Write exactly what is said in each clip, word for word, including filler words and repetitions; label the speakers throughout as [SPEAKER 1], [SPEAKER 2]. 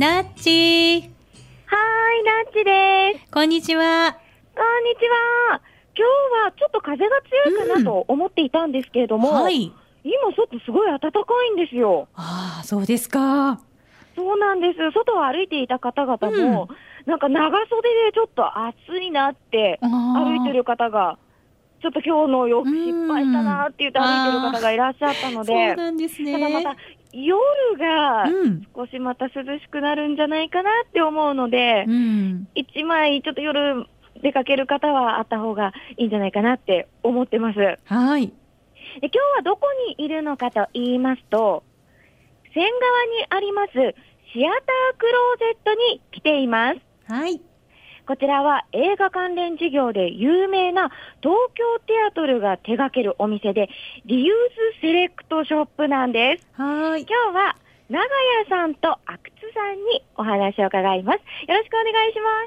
[SPEAKER 1] ナッチー。
[SPEAKER 2] はーい、ナッチです。
[SPEAKER 1] こんにちは。
[SPEAKER 2] こんにちは。今日はちょっと風が強いかなと思っていたんですけれども、
[SPEAKER 1] うん、はい。
[SPEAKER 2] 今外すごい暖かいんですよ。
[SPEAKER 1] ああ、そうですか。
[SPEAKER 2] そうなんです。外を歩いていた方々も、うん、なんか長袖でちょっと暑いなって歩いてる方が、ちょっと今日の洋服失敗したなって言って歩いてる方がいらっしゃったので、
[SPEAKER 1] そうなんですね。
[SPEAKER 2] ただまた夜が少しまた涼しくなるんじゃないかなって思うので、うん、一枚ちょっと夜出かける方はあった方がいいんじゃないかなって思ってます。
[SPEAKER 1] はい。
[SPEAKER 2] で、今日はどこにいるのかと言いますと、線側にありますシアタークローゼットに来ています。
[SPEAKER 1] はい。
[SPEAKER 2] こちらは映画関連事業で有名な東京テアトルが手掛けるお店で、リユースセレクトショップなんです。
[SPEAKER 1] はい。
[SPEAKER 2] 今日は長屋さんと阿久津さんにお話を伺います。よろしくお願いします。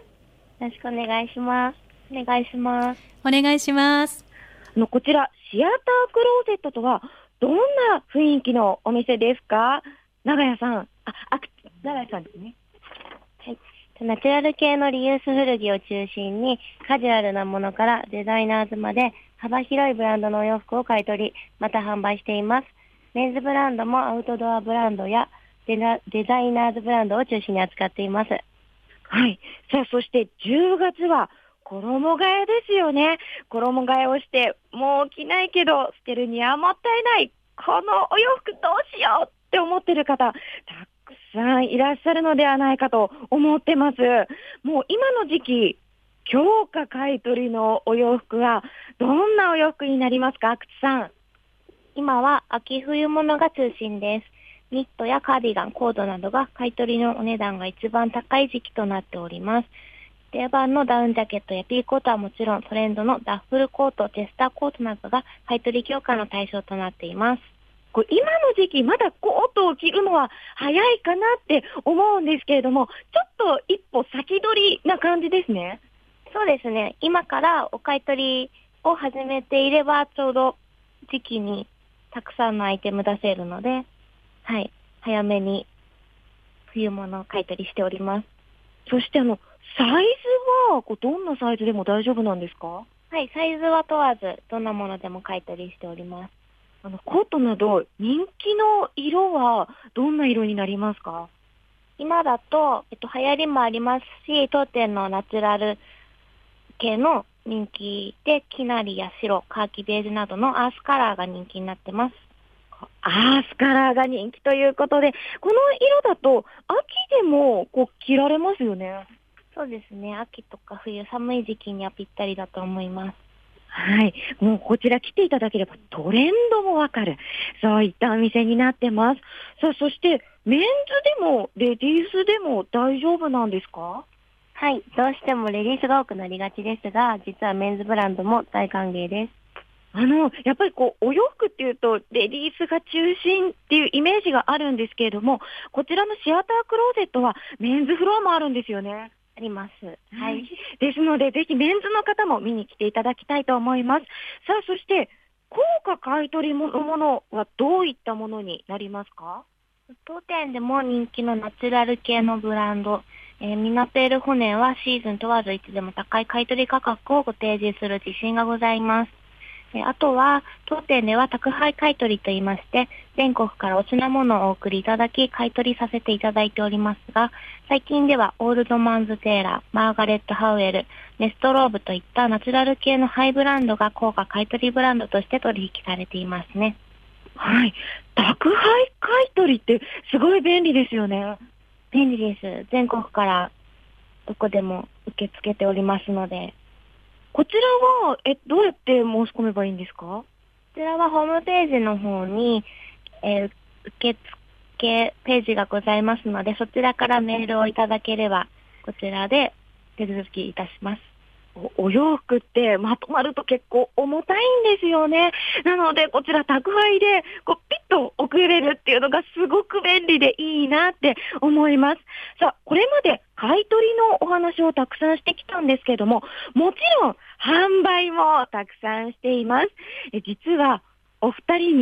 [SPEAKER 3] よろしくお願いします。お願いします。
[SPEAKER 1] お願いします。
[SPEAKER 2] あの、こちらシアタークローゼットとはどんな雰囲気のお店ですか？長屋さん。あ、あ、長屋さんですね。
[SPEAKER 3] はい。ナチュラル系のリユース古着を中心にカジュアルなものからデザイナーズまで幅広いブランドのお洋服を買い取り、また販売しています。メンズブランドもアウトドアブランドやデザ、デザイナーズブランドを中心に扱っています。
[SPEAKER 2] はい。さあ、そしてじゅうがつは衣替えですよね。衣替えをして、もう着ないけど捨てるにはもったいない。このお洋服どうしようって思ってる方、たくさんいらっしゃるのではないかと思ってます。もう今の時期、強化買い取りのお洋服はどんなお洋服になりますか、阿久津さん。
[SPEAKER 3] 今は秋冬物が中心です。ニットやカーディガン、コードなどが買い取りのお値段が一番高い時期となっております。定番のダウンジャケットやピーコートはもちろん、トレンドのダッフルコート、チェスターコートなどが買い取り強化の対象となっています。
[SPEAKER 2] これ今の時期まだコートを着るのは早いかなって思うんですけれども、ちょっと一歩先取りな感じですね。
[SPEAKER 3] そうですね。今からお買い取りを始めていればちょうど時期にたくさんのアイテム出せるので、はい、早めに冬物を買い取りしております。
[SPEAKER 2] そしてあのサイズはこうどんなサイズでも大丈夫なんですか？
[SPEAKER 3] はい、サイズは問わずどんなものでも買い取りしております。
[SPEAKER 2] あのコートなど人気の色はどんな色になりますか？
[SPEAKER 3] 今だと、えっと、流行りもありますし、当店のナチュラル系の人気で、きなりや白、カーキベージュなどのアースカラーが人気になってます。
[SPEAKER 2] アースカラーが人気ということで、この色だと秋でもこう着られますよね。
[SPEAKER 3] そうですね。秋とか冬、寒い時期にはぴったりだと思います。
[SPEAKER 2] はい。もうこちら来ていただければトレンドもわかる。そういったお店になってます。さあ、そしてメンズでもレディースでも大丈夫なんですか？
[SPEAKER 3] はい。どうしてもレディースが多くなりがちですが、実はメンズブランドも大歓迎です。
[SPEAKER 2] あの、やっぱりこう、お洋服っていうと、レディースが中心っていうイメージがあるんですけれども、こちらのシアタークローゼットはメンズフロアもあるんですよね。
[SPEAKER 3] あります。
[SPEAKER 2] はい。ですので、ぜひメンズの方も見に来ていただきたいと思います。さあ、そして、高価買い取りのものはどういったものになりますか？
[SPEAKER 3] 当店でも人気のナチュラル系のブランド、えー、ミナペールホネはシーズン問わずいつでも高い買い取り価格をご提示する自信がございます。あとは、当店では宅配買取といいまして、全国からお品物をお送りいただき、買い取りさせていただいておりますが、最近ではオールドマンズテーラー、マーガレット・ハウエル、ネストローブといったナチュラル系のハイブランドが高価買取ブランドとして取引されていますね。
[SPEAKER 2] はい。宅配買取ってすごい便利ですよね。
[SPEAKER 3] 便利です。全国からどこでも受け付けておりますので。
[SPEAKER 2] こちらは、え、どうやって申し込めばいいんですか？こ
[SPEAKER 3] ちらはホームページの方に、えー、受付ページがございますので、そちらからメールをいただければ、こちらで手続きいたします。
[SPEAKER 2] お, お洋服ってまとまると結構重たいんですよね。なので、こちら宅配でこうピッと送れるっていうのがすごく便利でいいなって思います。さあ、これまで買い取りのお話をたくさんしてきたんですけれども、もちろん販売もたくさんしています。え実はお二人に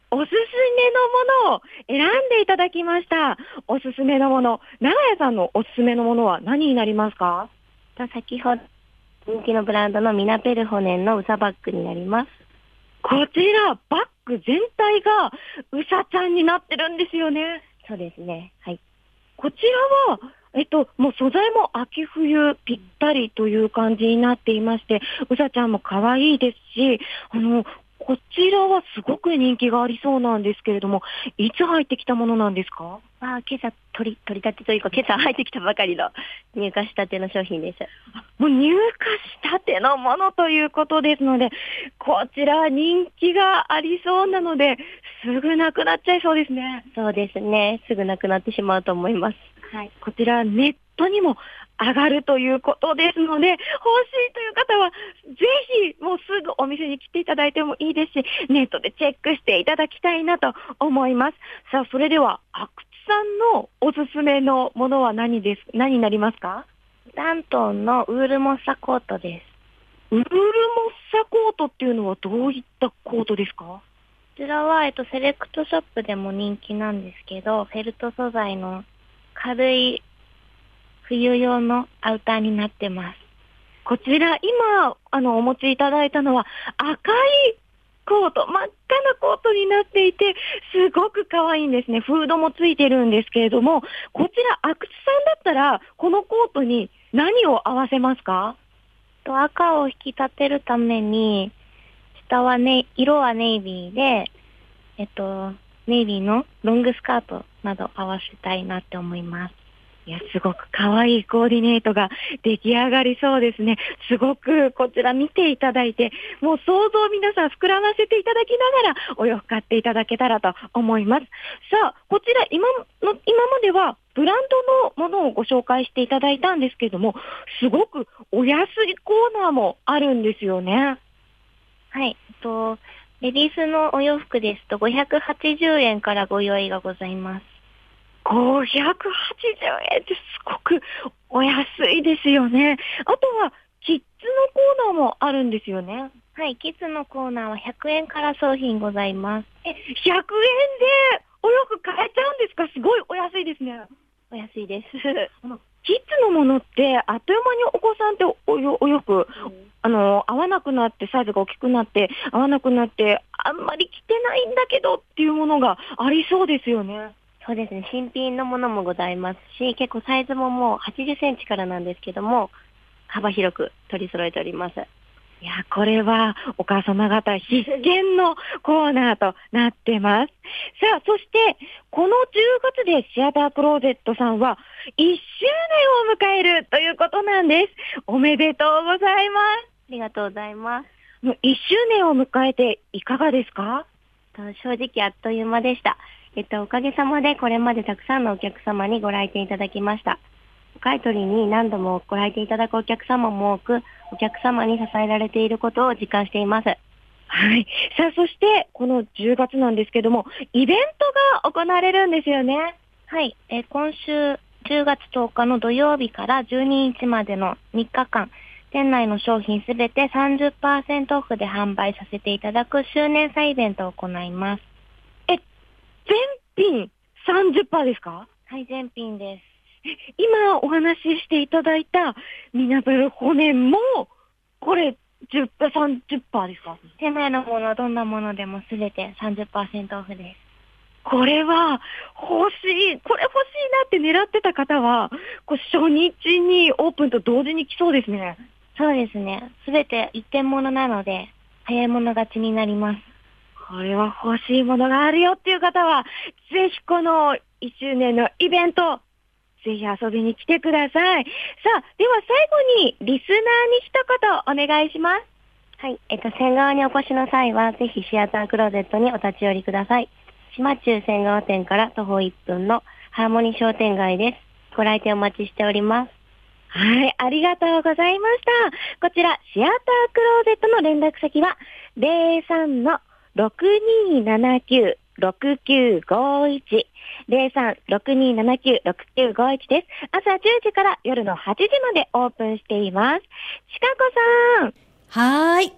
[SPEAKER 2] おすすめのものを選んでいただきました。おすすめのもの、長屋さんのおすすめのものは何になりますか？
[SPEAKER 3] と先ほど人気のブランドのミナペルホネンのウサバッグになります。
[SPEAKER 2] こちら、バッグ全体がうさちゃんになってるんですよね。
[SPEAKER 3] そうですね。はい。
[SPEAKER 2] こちらは、えっと、もう素材も秋冬ぴったりという感じになっていまして、うさちゃんも可愛いですし、あの、こちらはすごく人気がありそうなんですけれども、いつ入ってきたものなんですか？
[SPEAKER 3] あ、今朝取り、取り立てというか、今朝入ってきたばかりの入荷したての商品です。
[SPEAKER 2] もう入荷したてのものということですので、こちら人気がありそうなので、すぐなくなっちゃいそうですね。
[SPEAKER 3] そうですね。すぐなくなってしまうと思います。
[SPEAKER 2] はい。こちらネットにも上がるということですので、欲しいという方は、ぜひもうすぐお店に来ていただいてもいいですし、ネットでチェックしていただきたいなと思います。さあ、それでは、阿久津さんのおすすめのものは何です、何になりますか？
[SPEAKER 3] ダントンのウールモッサコートです。
[SPEAKER 2] ウールモッサコートっていうのはどういったコートですか？
[SPEAKER 3] こちらは、えっと、セレクトショップでも人気なんですけど、フェルト素材の軽い冬用のアウターになってます。
[SPEAKER 2] こちら、今、あの、お持ちいただいたのは赤いコート、真っ赤なコートになっていて、すごく可愛いんですね。フードもついてるんですけれども、こちら、阿久津さんだったら、このコートに何を合わせますか？
[SPEAKER 3] と赤を引き立てるために、下はね、色はネイビーで、えっと、ネイビーのロングスカートなど合わせたいなって思います。
[SPEAKER 2] いや、すごく可愛いコーディネートが出来上がりそうですね。すごくこちら見ていただいて、もう想像皆さん膨らませていただきながらお洋服買っていただけたらと思います。さあ、こちら今の、今まではブランドのものをご紹介していただいたんですけれども、すごくお安いコーナーもあるんですよね。
[SPEAKER 3] はい、えっと、レディースのお洋服ですとごひゃくはちじゅうえんからご用意がございます。
[SPEAKER 2] ごひゃくはちじゅうえんってすごくお安いですよね。あとは、キッズのコーナーもあるんですよね。
[SPEAKER 3] はい、キッズのコーナーはひゃくえんから商品ございます。
[SPEAKER 2] え、ひゃくえんでお洋服買えちゃうんですか？すごいお安いですね。
[SPEAKER 3] お安いです。
[SPEAKER 2] あのキッズのものってあっという間にお子さんっておよお洋服、うん、あの合わなくなってサイズが大きくなって合わなくなってあんまり着てないんだけどっていうものがありそうですよね。
[SPEAKER 3] そうですね。新品のものもございますし、結構サイズももうはちじゅっセンチからなんですけども、幅広く取り揃えております。
[SPEAKER 2] いや、これはお母様方必見のコーナーとなってます。さあ、そしてこのじゅうがつでシアタークローゼットさんはいっしゅうねんを迎えるということなんです。おめでとうございます。
[SPEAKER 3] ありがとうございます。
[SPEAKER 2] もういっしゅうねんを迎えていかがですか？
[SPEAKER 3] 正直あっという間でした。えっと、おかげさまでこれまでたくさんのお客様にご来店いただきました。お買い取りに何度もご来店いただくお客様も多く、お客様に支えられていることを実感しています。
[SPEAKER 2] はい。さあ、そして、このじゅうがつなんですけども、イベントが行われるんですよね。
[SPEAKER 3] はい。え今週じゅうがつとおかの土曜日からじゅうににちまでのみっかかん、店内の商品すべて さんじゅっパーセント オフで販売させていただく周年祭イベントを行います。
[SPEAKER 2] え、全品 さんじゅっパーセント ですか？
[SPEAKER 3] はい、全品です。
[SPEAKER 2] 今お話ししていただいたミナペルホネンも、これじゅっパーセント、さんじゅっパーセント ですか？
[SPEAKER 3] 店内のもの、どんなものでもすべて さんじゅっパーセント オフです。
[SPEAKER 2] これは欲しい、これ欲しいなって狙ってた方は、こう初日にオープンと同時に来そうですね。
[SPEAKER 3] そうですね。すべて一点物なので、早い者勝ちになります。
[SPEAKER 2] これは欲しいものがあるよっていう方は、ぜひこのいっしゅうねんのイベント、ぜひ遊びに来てください。さあ、では最後にリスナーに一言お願いします。
[SPEAKER 3] はい。えっと、仙川にお越しの際は、ぜひシアタークローゼットにお立ち寄りください。島中仙川店から徒歩いっぷんのハーモニー商店街です。ご来店お待ちしております。
[SPEAKER 2] はい、ありがとうございました。こちら、シアタークローゼットの連絡先は、ゼロさんのろくにーななきゅうろくきゅうごいち ゼロさん ろくにーななきゅう ろくきゅうごいちです。朝じゅうじから夜のはちじまでオープンしています。ちかこさん。
[SPEAKER 1] はーい。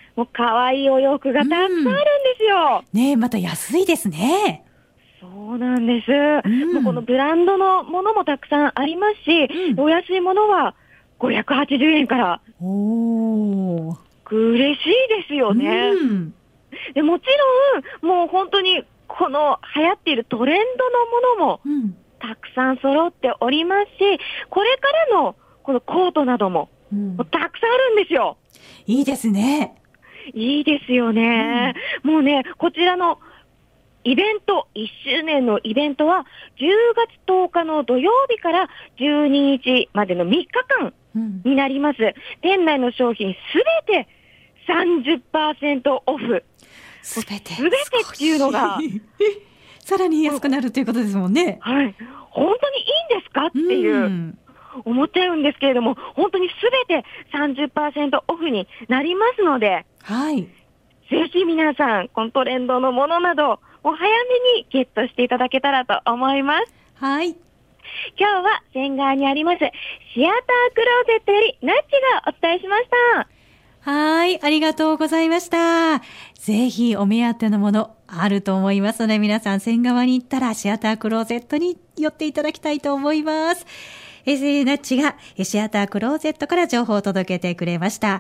[SPEAKER 2] もう可愛いお洋服がたくさんあるんですよ。
[SPEAKER 1] うん、ねえ、また安いですね。
[SPEAKER 2] そうなんです。
[SPEAKER 1] うん、
[SPEAKER 2] もうこのブランドのものもたくさんありますし、うん、お安いものはごひゃくはちじゅうえんから。
[SPEAKER 1] おー。
[SPEAKER 2] 嬉しいですよね。うん、でもちろん、もう本当にこの流行っているトレンドのものもたくさん揃っておりますし、これからのこのコートなども、うん、もうたくさんあるんですよ。
[SPEAKER 1] いいですね。
[SPEAKER 2] いいですよね。うん、もうね、こちらのイベント、いっしゅうねんのイベントはじゅうがつとおかの土曜日からじゅうににちまでのみっかかんになります。うん、店内の商品すべて さんじゅっパーセント オフ。
[SPEAKER 1] すべて。
[SPEAKER 2] すべてっていうのが。
[SPEAKER 1] さらに安くなるということですもんね。
[SPEAKER 2] はい。本当にいいんですかっていう。うん思っちゃうんですけれども、本当にすべて さんじゅっパーセント オフになりますので、
[SPEAKER 1] はい。
[SPEAKER 2] ぜひ皆さん、このトレンドのものなど、お早めにゲットしていただけたらと思います。
[SPEAKER 1] はい。
[SPEAKER 2] 今日は仙川にあります、シアタークローゼットよりナッチがお伝えしました。
[SPEAKER 1] はい。ありがとうございました。ぜひお目当てのものあると思いますので、皆さん仙川に行ったらシアタークローゼットに寄っていただきたいと思います。えー、ナッチがシアタークローゼットから情報を届けてくれました。